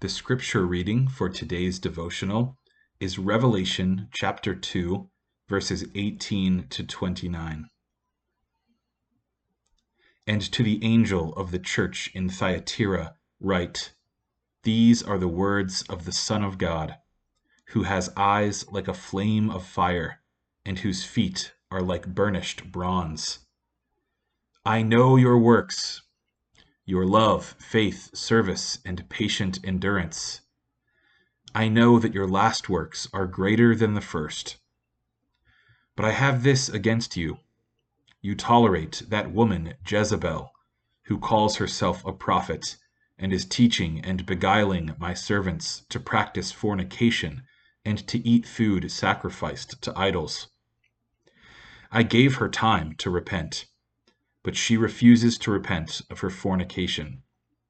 The scripture reading for today's devotional is Revelation chapter 2, verses 18 to 29. And to the angel of the church in Thyatira write, These are the words of the Son of God, who has eyes like a flame of fire, and whose feet are like burnished bronze. I know your works, your love, faith, service, and patient endurance. I know that your last works are greater than the first. But I have this against you. You tolerate that woman Jezebel, who calls herself a prophet, and is teaching and beguiling my servants to practice fornication and to eat food sacrificed to idols. I gave her time to repent, but she refuses to repent of her fornication.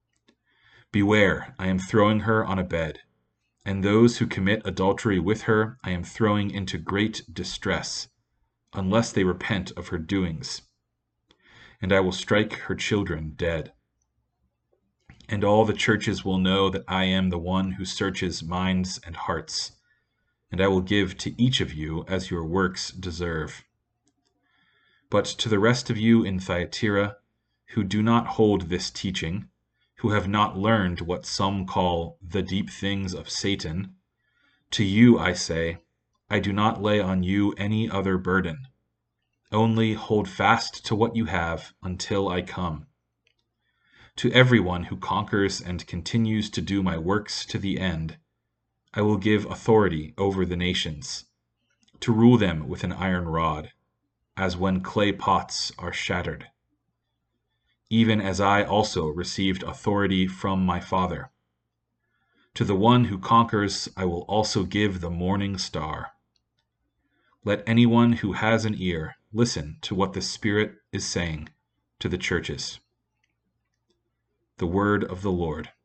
Beware, I am throwing her on a bed, and those who commit adultery with her I am throwing into great distress, unless they repent of her doings. And I will strike her children dead. And all the churches will know that I am the one who searches minds and hearts, and I will give to each of you as your works deserve. But to the rest of you in Thyatira, who do not hold this teaching, who have not learned what some call the deep things of Satan, to you I say, I do not lay on you any other burden. Only hold fast to what you have until I come. To everyone who conquers and continues to do my works to the end, I will give authority over the nations, to rule them with an iron rod, as when clay pots are shattered. Even as I also received authority from my Father. To the one who conquers I will also give the morning star. Let anyone who has an ear listen to what the Spirit is saying to the churches. The word of the Lord.